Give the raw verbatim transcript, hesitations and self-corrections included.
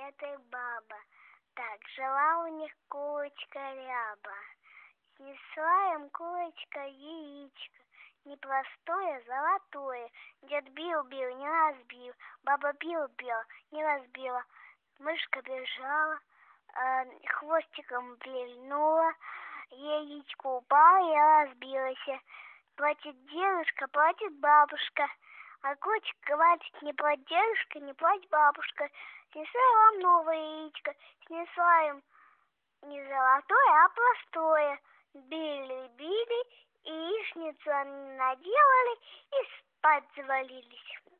дед и баба. Так, жила у них курочка ряба. Снесла им курочка яичко, не простое, золотое. Дед бил-бил, не разбил, баба бил-бил, не разбила. Мышка бежала, э, хвостиком вильнула, яичко упало и разбилось. Плачет дедушка, плачет бабушка, а котик говорит: не плачь, дедушка, не плачь, бабушка. Снесла вам новое яичко, снесла им не золотое, а простое. Били-били, яичницу они наделали и спать завалились.